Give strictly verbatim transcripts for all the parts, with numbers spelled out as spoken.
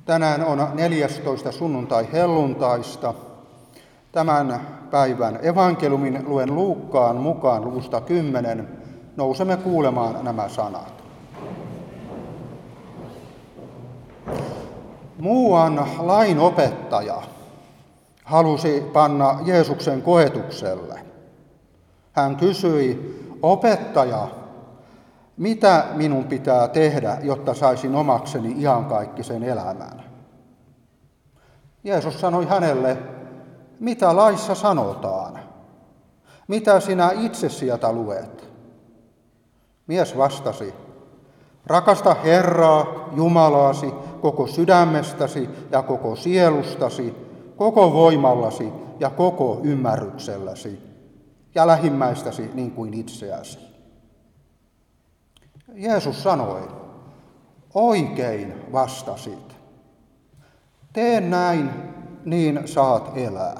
Tänään on neljästoista sunnuntai helluntaista. Tämän päivän evankeliumin luen Luukkaan mukaan luvusta kymmenen. Nousemme kuulemaan nämä sanat. Muuan lainopettaja halusi panna Jeesuksen koetukselle. Hän kysyi, opettaja, mitä minun pitää tehdä, jotta saisin omakseni iankaikkisen elämän? Jeesus sanoi hänelle, mitä laissa sanotaan? Mitä sinä itse sieltä luet? Mies vastasi, rakasta Herraa, Jumalaasi, koko sydämestäsi ja koko sielustasi, koko voimallasi ja koko ymmärrykselläsi, ja lähimmäistäsi niin kuin itseäsi. Jeesus sanoi, oikein vastasit. Tee näin, niin saat elää.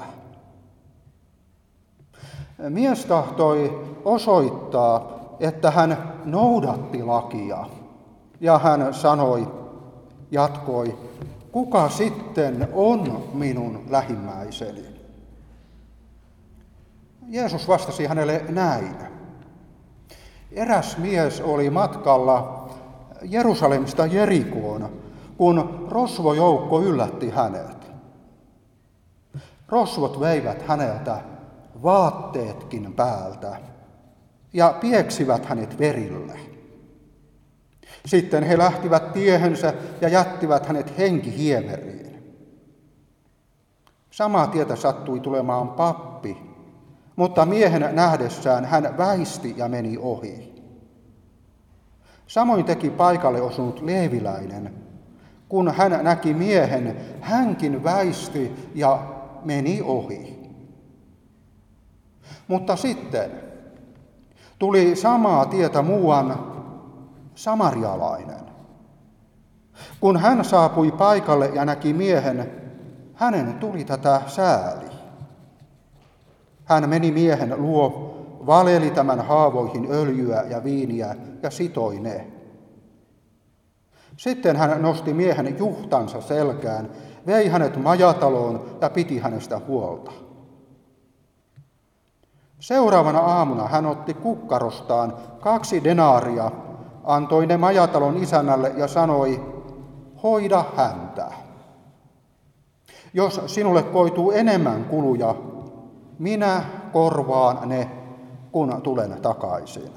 Mies tahtoi osoittaa, että hän noudatti lakia, ja hän sanoi, jatkoi, kuka sitten on minun lähimmäiseni? Jeesus vastasi hänelle näin. Eräs mies oli matkalla Jerusalemista Jerikoon, kun rosvojoukko yllätti hänet. Rosvot veivät häneltä vaatteetkin päältä ja pieksivät hänet verille. Sitten he lähtivät tiehensä ja jättivät hänet henkihieveriin. Samaa tietä sattui tulemaan pappi, mutta miehen nähdessään hän väisti ja meni ohi. Samoin teki paikalle osunut leeviläinen. Kun hän näki miehen, hänkin väisti ja meni ohi. Mutta sitten tuli samaa tietä muuan samarialainen. Kun hän saapui paikalle ja näki miehen, hänen tuli tätä sääli. Hän meni miehen luo, valeli tämän haavoihin öljyä ja viiniä ja sitoi ne. Sitten hän nosti miehen juhtansa selkään, vei hänet majataloon ja piti hänestä huolta. Seuraavana aamuna hän otti kukkarostaan kaksi denaaria, antoi ne majatalon isännälle ja sanoi, hoida häntä. Jos sinulle koituu enemmän kuluja, minä korvaan ne, kun tulen takaisin.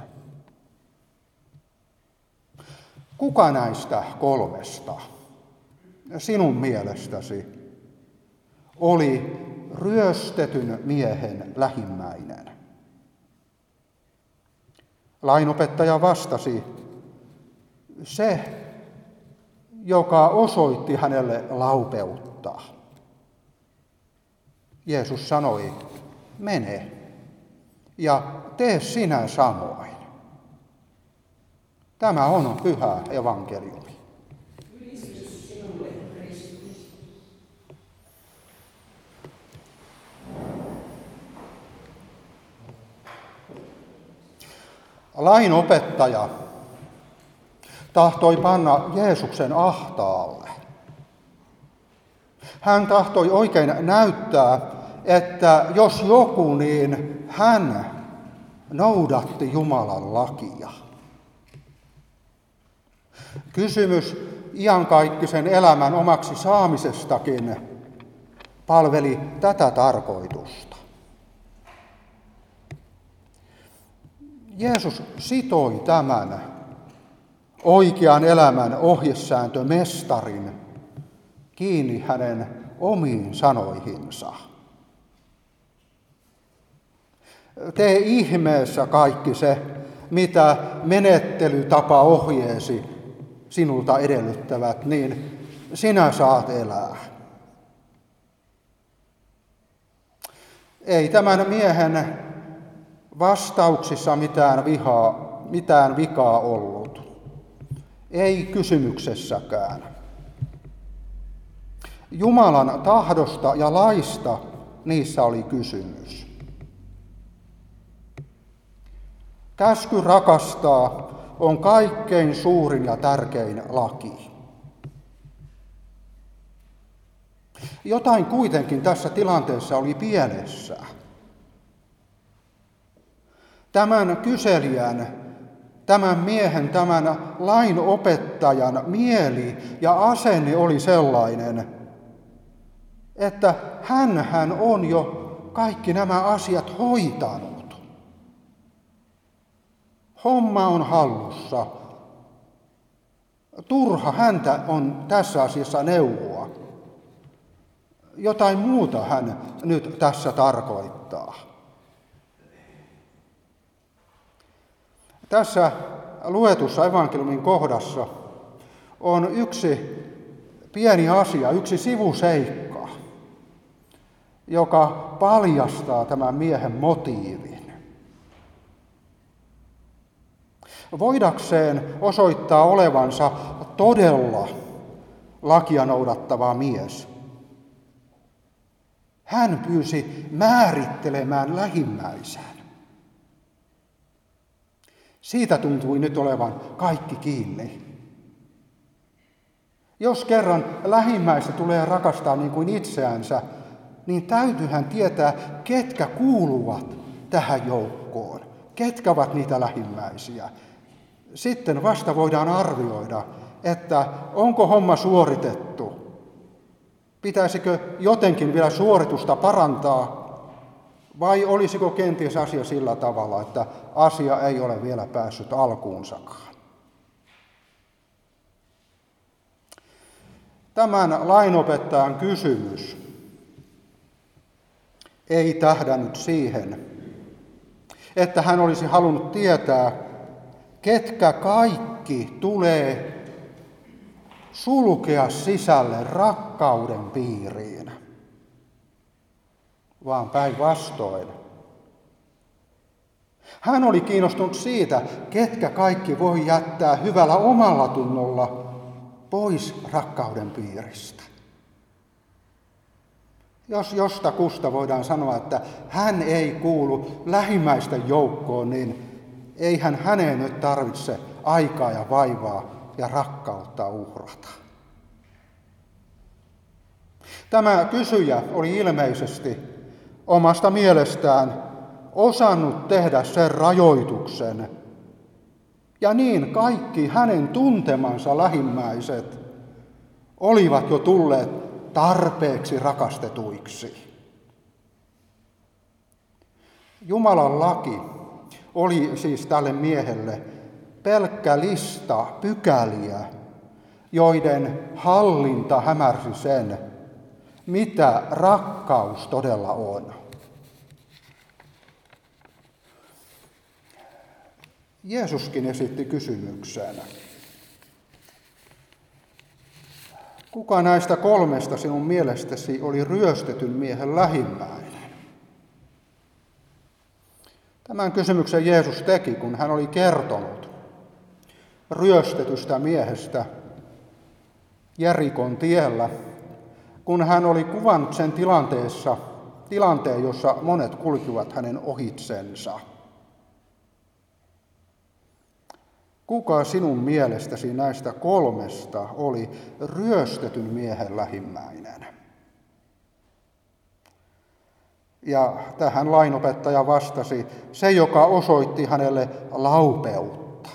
Kuka näistä kolmesta sinun mielestäsi oli ryöstetyn miehen lähimmäinen? Lainopettaja vastasi, se, joka osoitti hänelle laupeutta. Jeesus sanoi, mene ja tee sinä samoin. Tämä on pyhä evankeliumi. Lainopettaja tahtoi panna Jeesuksen ahtaalle. Hän tahtoi oikein näyttää, että jos joku, niin hän noudatti Jumalan lakia. Kysymys iankaikkisen elämän omaksi saamisestakin palveli tätä tarkoitusta. Jeesus sitoi tämän oikean elämän ohjesääntömestarin kiinni hänen omiin sanoihinsa. Tee ihmeessä kaikki se, mitä menettelytapa ohjeesi sinulta edellyttävät, niin sinä saat elää. Ei tämän miehen vastauksissa mitään, vihaa, mitään vikaa ollut. Ei kysymyksessäkään. Jumalan tahdosta ja laista niissä oli kysymys. Käsky rakastaa on kaikkein suurin ja tärkein laki. Jotain kuitenkin tässä tilanteessa oli pielessä. Tämän kyselijän, tämän miehen, tämän lainopettajan mieli ja asenne oli sellainen, että hänhän on jo kaikki nämä asiat hoitanut. Homma on hallussa. Turha häntä on tässä asiassa neuvoa. Jotain muuta hän nyt tässä tarkoittaa. Tässä luetussa evankeliumin kohdassa on yksi pieni asia, yksi sivuseikka, joka paljastaa tämän miehen motiivin. Voidakseen osoittaa olevansa todella lakia noudattava mies, hän pyysi määrittelemään lähimmäisen. Siitä tuntui nyt olevan kaikki kiinni. Jos kerran lähimmäistä tulee rakastaa niin kuin itseänsä, niin täytyyhän tietää, ketkä kuuluvat tähän joukkoon, ketkä ovat niitä lähimmäisiä. Sitten vasta voidaan arvioida, että onko homma suoritettu. Pitäisikö jotenkin vielä suoritusta parantaa, vai olisiko kenties asia sillä tavalla, että asia ei ole vielä päässyt alkuunsakaan. Tämän lainopettajan kysymys ei tähdännyt siihen, että hän olisi halunnut tietää, ketkä kaikki tulee sulkea sisälle rakkauden piiriin, vaan päinvastoin. Hän oli kiinnostunut siitä, ketkä kaikki voi jättää hyvällä omalla tunnolla pois rakkauden piiristä. Jos jostakusta voidaan sanoa, että hän ei kuulu lähimmäisten joukkoon, niin eihän häneen nyt tarvitse aikaa ja vaivaa ja rakkautta uhrata. Tämä kysyjä oli ilmeisesti omasta mielestään osannut tehdä sen rajoituksen, ja niin kaikki hänen tuntemansa lähimmäiset olivat jo tulleet tarpeeksi rakastetuiksi. Jumalan laki oli siis tälle miehelle pelkkä lista pykäliä, joiden hallinta hämärsi sen, mitä rakkaus todella on. Jeesuskin esitti kysymyksen. Kuka näistä kolmesta sinun mielestäsi oli ryöstetyn miehen lähimmäinen? Tämän kysymyksen Jeesus teki, kun hän oli kertonut ryöstetystä miehestä Jerikon tiellä, kun hän oli kuvannut sen tilanteessa, tilanteen, jossa monet kulkivat hänen ohitsensa. Kuka sinun mielestäsi näistä kolmesta oli ryöstetyn miehen lähimmäinen? Ja tähän lainopettaja vastasi, se joka osoitti hänelle laupeutta.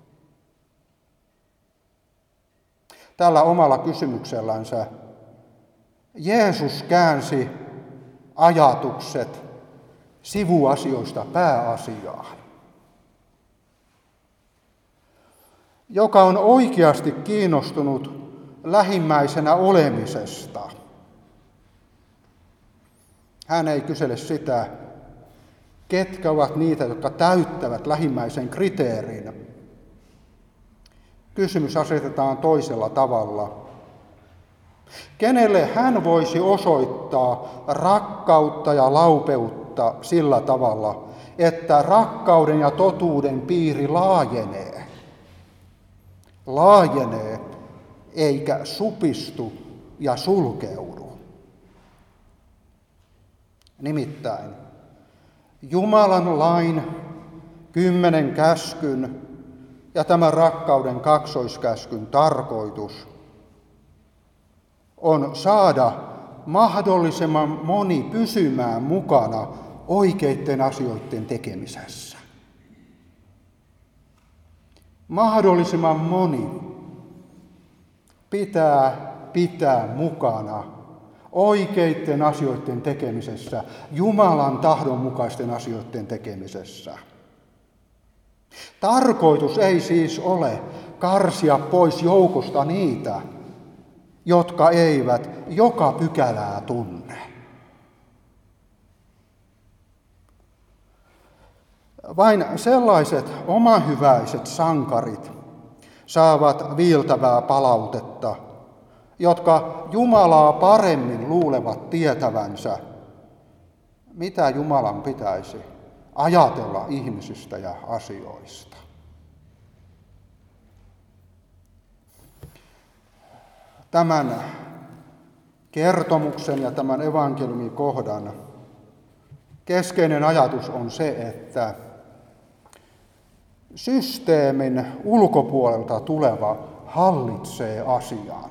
Tällä omalla kysymyksellänsä Jeesus käänsi ajatukset sivuasioista pääasiaan. Joka on oikeasti kiinnostunut lähimmäisenä olemisesta. Hän ei kysele sitä, ketkä ovat niitä, jotka täyttävät lähimmäisen kriteerin. Kysymys asetetaan toisella tavalla. Kenelle hän voisi osoittaa rakkautta ja laupeutta sillä tavalla, että rakkauden ja totuuden piiri laajenee? Laajenee eikä supistu ja sulkeudu. Nimittäin Jumalan lain kymmenen käskyn ja tämän rakkauden kaksoiskäskyn tarkoitus on saada mahdollisimman moni pysymään mukana oikeiden asioiden tekemisessä. Mahdollisimman moni pitää pitää mukana oikeiden asioiden tekemisessä, Jumalan tahdon mukaisten asioiden tekemisessä. Tarkoitus ei siis ole karsia pois joukosta niitä, jotka eivät joka pykälää tunne. Vain sellaiset omahyväiset sankarit saavat viiltävää palautetta, jotka Jumalaa paremmin luulevat tietävänsä, mitä Jumalan pitäisi ajatella ihmisistä ja asioista. Tämän kertomuksen ja tämän evankeliumin kohdan keskeinen ajatus on se, että systeemin ulkopuolelta tuleva hallitsee asian.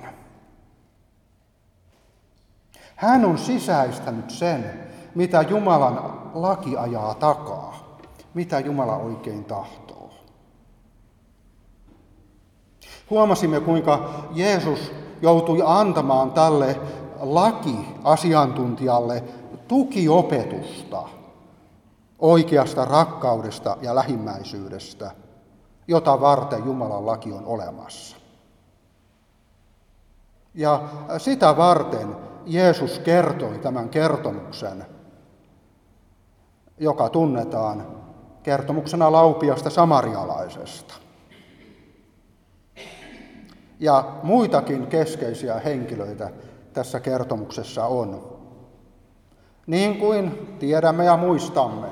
Hän on sisäistänyt sen, mitä Jumalan laki ajaa takaa, mitä Jumala oikein tahtoo. Huomasimme, kuinka Jeesus joutui antamaan tälle laki-asiantuntijalle tukiopetusta oikeasta rakkaudesta ja lähimmäisyydestä, jota varten Jumalan laki on olemassa. Ja sitä varten Jeesus kertoi tämän kertomuksen, joka tunnetaan kertomuksena laupiasta samarialaisesta. Ja muitakin keskeisiä henkilöitä tässä kertomuksessa on. Niin kuin tiedämme ja muistamme,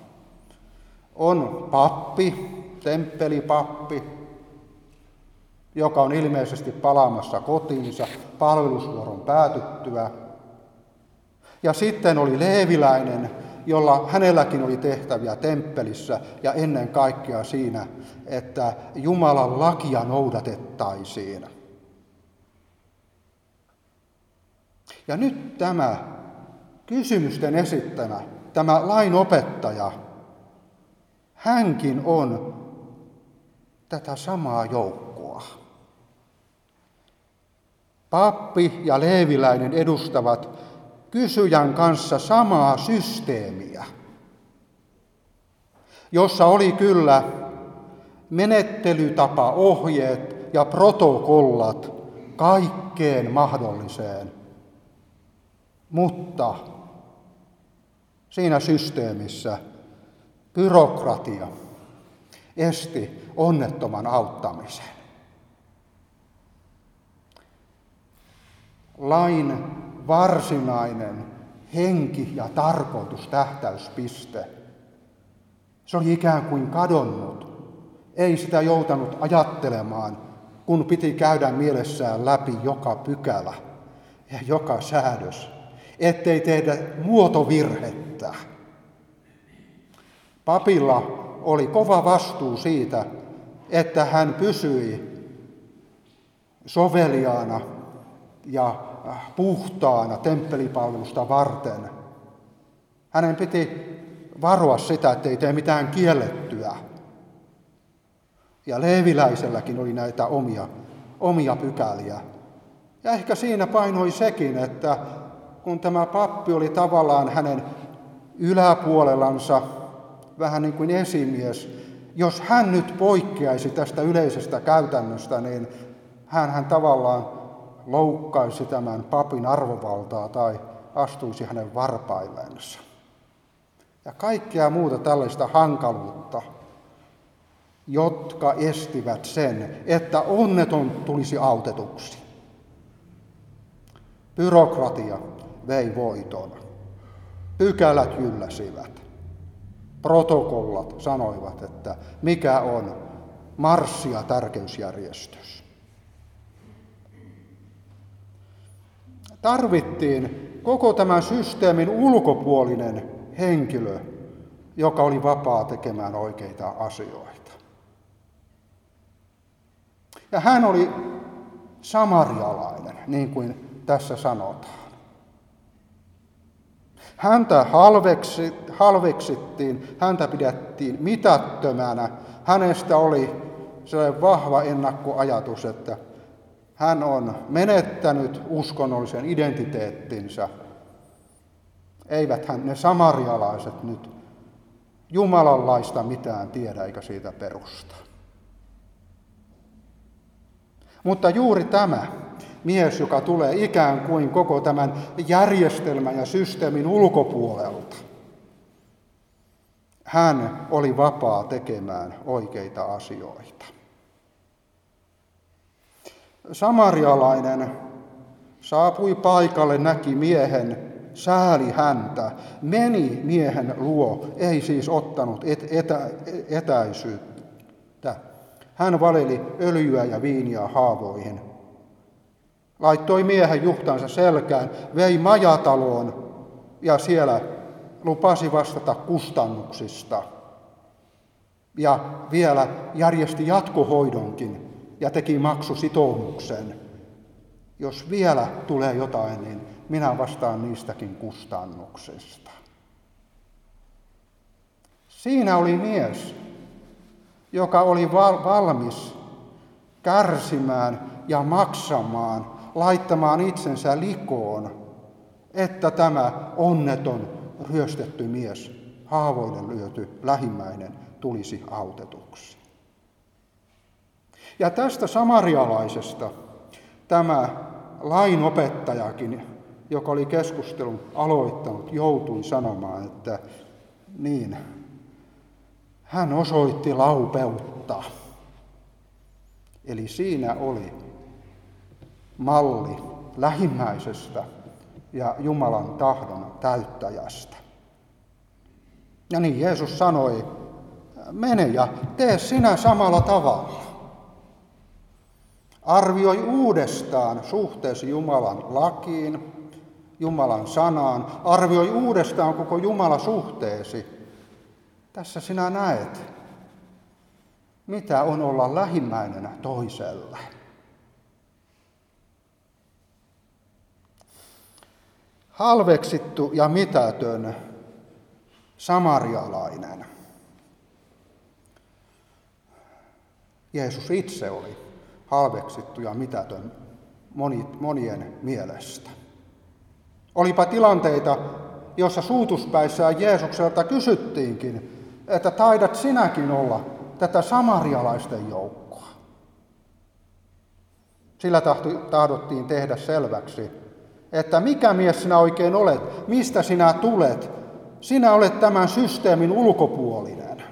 on pappi, temppelipappi, joka on ilmeisesti palaamassa kotiinsa palvelusvuoron päätyttyä. Ja sitten oli leeviläinen, jolla hänelläkin oli tehtäviä temppelissä ja ennen kaikkea siinä, että Jumalan lakia noudatettaisiin. Ja nyt tämä kysymysten esittämä, tämä lainopettaja, hänkin on tätä samaa joukkoa. Pappi ja leeviläinen edustavat kysyjän kanssa samaa systeemiä, jossa oli kyllä menettelytapa, ohjeet ja protokollat kaikkeen mahdolliseen, mutta siinä systeemissä byrokratia esti onnettoman auttamisen. Lain varsinainen henki ja tarkoitus, tähtäyspiste, se oli ikään kuin kadonnut. Ei sitä joutanut ajattelemaan, kun piti käydä mielessään läpi joka pykälä ja joka säädös, ettei tehdä muotovirhettä. Papilla oli kova vastuu siitä, että hän pysyi soveliaana ja puhtaana temppelipalvelusta varten. Hänen piti varoa sitä, ettei tee mitään kiellettyä. Ja leeviläiselläkin oli näitä omia, omia pykäliä. Ja ehkä siinä painoi sekin, että kun tämä pappi oli tavallaan hänen yläpuolellansa, vähän niin kuin esimies, jos hän nyt poikkeaisi tästä yleisestä käytännöstä, niin hän, hän tavallaan loukkaisi tämän papin arvovaltaa tai astuisi hänen varpaillensa. Ja kaikkea muuta tällaista hankaluutta, jotka estivät sen, että onneton tulisi autetuksi. Byrokratia vei voiton. Pykälät ylläsivät. Protokollat sanoivat, että mikä on marssi- ja tärkeysjärjestys. Tarvittiin koko tämän systeemin ulkopuolinen henkilö, joka oli vapaa tekemään oikeita asioita. Ja hän oli samarialainen, niin kuin tässä sanotaan. Häntä halveksi, halveksittiin, häntä pidettiin mitättömänä. Hänestä oli sellainen vahva ennakkoajatus, että hän on menettänyt uskonnollisen identiteettinsä. Eiväthän ne samarialaiset nyt Jumalanlaista mitään tiedä eikä siitä perusta. Mutta juuri tämä mies, joka tulee ikään kuin koko tämän järjestelmän ja systeemin ulkopuolelta, hän oli vapaa tekemään oikeita asioita. Samarialainen saapui paikalle, näki miehen, sääli häntä, meni miehen luo, ei siis ottanut et, etä, etäisyyttä. Hän valeli öljyä ja viiniä haavoihin. Laittoi miehen juhtansa selkään, vei majataloon ja siellä lupasi vastata kustannuksista. Ja vielä järjesti jatkohoidonkin ja teki maksusitoumuksen. Jos vielä tulee jotain, niin minä vastaan niistäkin kustannuksista. Siinä oli mies, joka oli valmis kärsimään ja maksamaan, laittamaan itsensä likoon, että tämä onneton, ryöstetty mies, haavoille lyöty lähimmäinen, tulisi autetuksi. Ja tästä samarialaisesta tämä lainopettajakin, joka oli keskustelun aloittanut, joutui sanomaan, että niin, hän osoitti laupeutta. Eli siinä oli malli lähimmäisestä ja Jumalan tahdon täyttäjästä. Ja niin Jeesus sanoi, mene ja tee sinä samalla tavalla. Arvioi uudestaan suhteesi Jumalan lakiin, Jumalan sanaan. Arvioi uudestaan koko Jumala suhteesi. Tässä sinä näet, mitä on olla lähimmäisenä toiselle. Halveksittu ja mitätön samarialainen. Jeesus itse oli halveksittu ja mitätön monien mielestä. Olipa tilanteita, jossa suutuspäissään Jeesukselta kysyttiinkin, että taidat sinäkin olla tätä samarialaisten joukkoa. Sillä tahdottiin tehdä selväksi, että mikä mies sinä oikein olet, mistä sinä tulet, sinä olet tämän systeemin ulkopuolinen.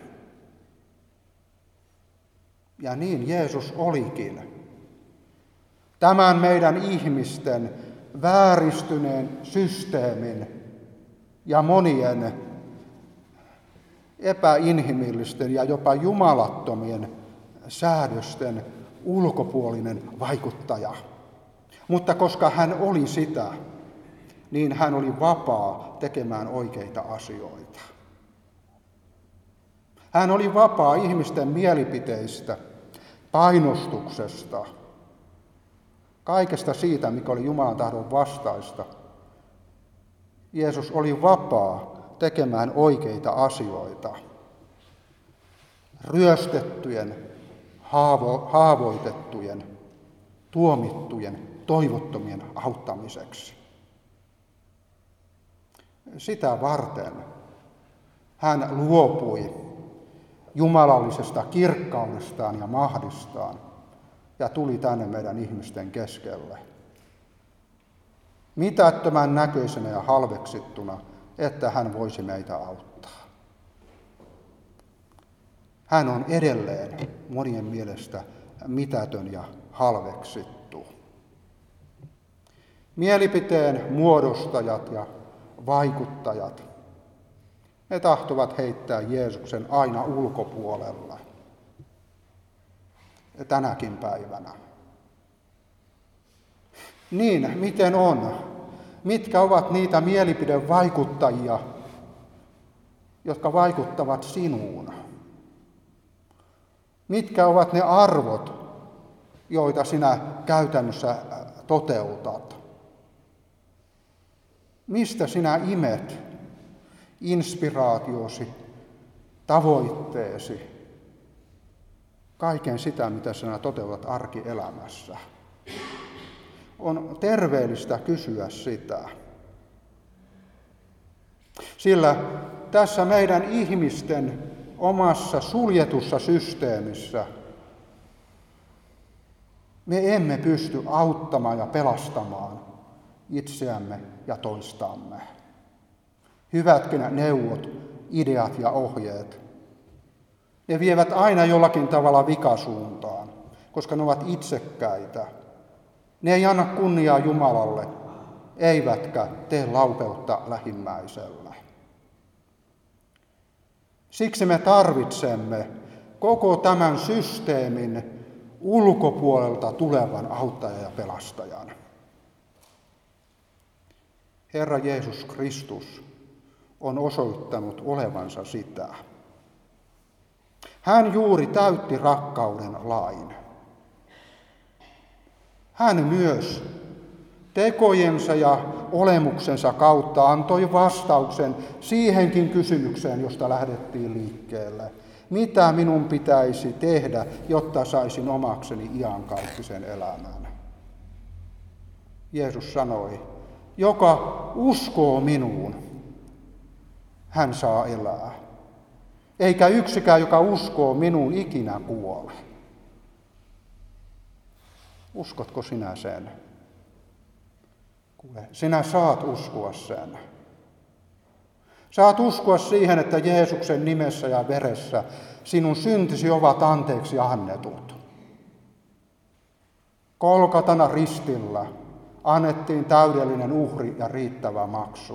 Ja niin Jeesus olikin. Tämän meidän ihmisten vääristyneen systeemin ja monien epäinhimillisten ja jopa jumalattomien säädösten ulkopuolinen vaikuttaja. Mutta koska hän oli sitä, niin hän oli vapaa tekemään oikeita asioita. Hän oli vapaa ihmisten mielipiteistä, painostuksesta, kaikesta siitä, mikä oli Jumalan tahdon vastaista. Jeesus oli vapaa tekemään oikeita asioita. Ryöstettyjen, haavo, haavoitettujen, tuomittujen, toivottomien auttamiseksi. Sitä varten hän luopui jumalallisesta kirkkaudestaan ja mahdistaan ja tuli tänne meidän ihmisten keskelle. Mitättömän näköisenä ja halveksittuna, että hän voisi meitä auttaa. Hän on edelleen monien mielestä mitätön ja halveksittu. Mielipiteen muodostajat ja vaikuttajat, ne tahtovat heittää Jeesuksen aina ulkopuolella. Ja tänäkin päivänä. Niin, miten on? Mitkä ovat niitä mielipidevaikuttajia, jotka vaikuttavat sinuun? Mitkä ovat ne arvot, joita sinä käytännössä toteutat? Mistä sinä imet inspiraatiosi, tavoitteesi, kaiken sitä, mitä sinä toteutat arkielämässä. On terveellistä kysyä sitä. Sillä tässä meidän ihmisten omassa suljetussa systeemissä me emme pysty auttamaan ja pelastamaan itseämme ja toistamme. Hyvätkin neuvot, ideat ja ohjeet, ne vievät aina jollakin tavalla vikasuuntaan, koska ne ovat itsekkäitä. Ne ei anna kunniaa Jumalalle, eivätkä tee laupeutta lähimmäiselle. Siksi me tarvitsemme koko tämän systeemin ulkopuolelta tulevan auttajan ja pelastajan. Herra Jeesus Kristus on osoittanut olevansa sitä. Hän juuri täytti rakkauden lain. Hän myös tekojensa ja olemuksensa kautta antoi vastauksen siihenkin kysymykseen, josta lähdettiin liikkeelle. Mitä minun pitäisi tehdä, jotta saisin omakseni iankaikkisen elämän? Jeesus sanoi, joka uskoo minuun, hän saa elää. Eikä yksikään, joka uskoo minuun, ikinä kuole. Uskotko sinä sen? Kuule, sinä saat uskoa sen. Saat uskoa siihen, että Jeesuksen nimessä ja veressä sinun syntisi ovat anteeksi annetut. Kolkatana ristillä annettiin täydellinen uhri ja riittävä maksu.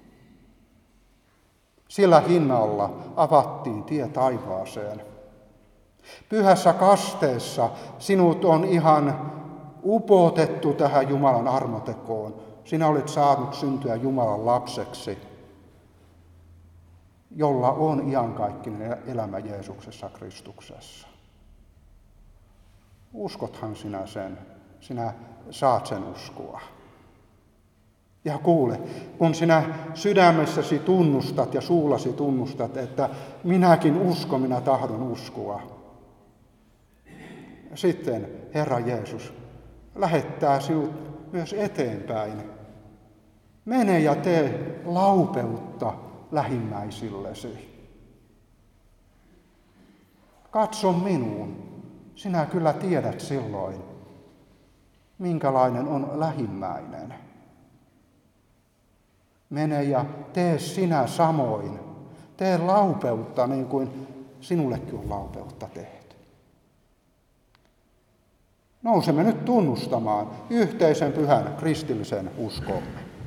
Sillä hinnalla avattiin tie taivaaseen. Pyhässä kasteessa sinut on ihan upotettu tähän Jumalan armotekoon. Sinä olet saanut syntyä Jumalan lapseksi, jolla on iankaikkinen elämä Jeesuksessa Kristuksessa. Uskothan sinä sen, sinä saat sen uskoa. Ja kuule, kun sinä sydämessäsi tunnustat ja suullasi tunnustat, että minäkin uskon, minä tahdon uskoa. Sitten Herra Jeesus lähettää sinut myös eteenpäin. Mene ja tee laupeutta lähimmäisillesi. Katso minuun. Sinä kyllä tiedät silloin, minkälainen on lähimmäinen. Mene ja tee sinä samoin. Tee laupeutta niin kuin sinullekin on laupeutta tehty. Nousemme nyt tunnustamaan yhteisen pyhän kristillisen uskomme.